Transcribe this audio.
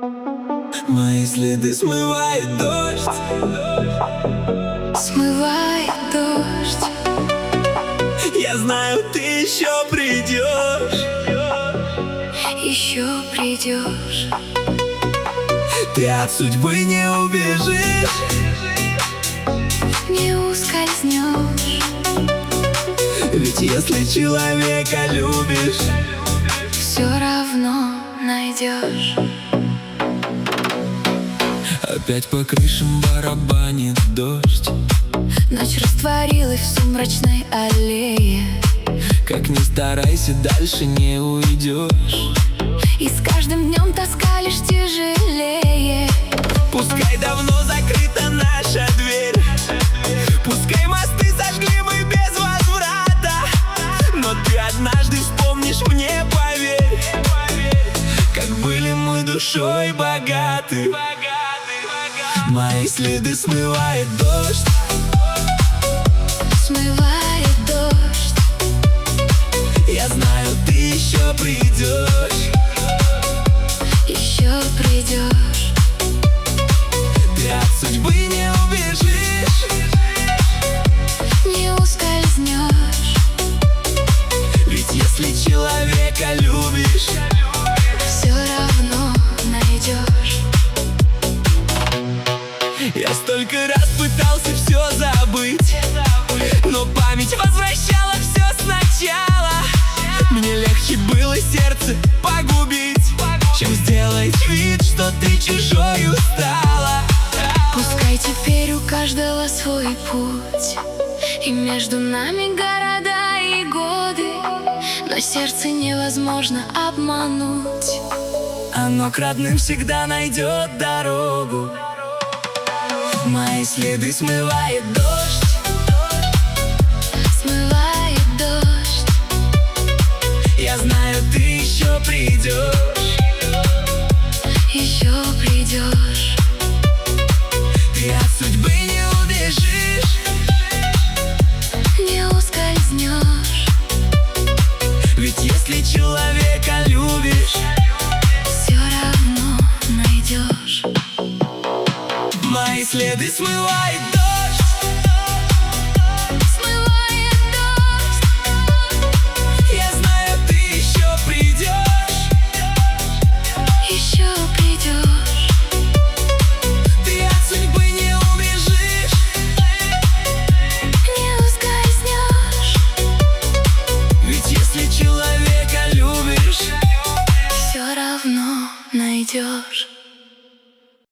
Мои следы смывает дождь. Смывает дождь. Я знаю, ты еще придешь. Еще придешь. Ты от судьбы не убежишь, не ускользнешь. ведь если человека любишь, все равно найдешь. опять по крышам барабанит дождь. Ночь растворилась в сумрачной аллее. Как ни старайся, дальше не уйдешь. И с каждым днем тоска лишь тяжелее. Пускай давно закрыта наша дверь, пускай мосты сожгли мы без возврата, но ты однажды вспомнишь мне, поверь, как были мы душой богаты. Мои следы смывает дождь. Смывает дождь. Я знаю, ты еще придешь. Еще придешь. Ты от судьбы не убежишь, не ускользнешь. ведь если человека любишь, все равно найдешь. я столько раз пытался все забыть, но память возвращала все сначала. Мне легче было сердце погубить, чем сделать вид, что ты чужою стала. Пускай теперь у каждого свой путь, и между нами города и годы, но сердце невозможно обмануть. Оно к родным всегда найдет дорогу. Мои следы смывает дождь. Смывает дождь. Я знаю, ты еще придешь. Еще придешь. Ты от судьбы не убежишь, не ускользнешь. ведь если человека любишь, все равно найдешь. мои следы смывает дождь. Смывает дождь. Я знаю, ты еще придешь. Еще придешь. Ты от судьбы не убежишь, Не ускользнешь. ведь если человека любишь, Все равно найдешь.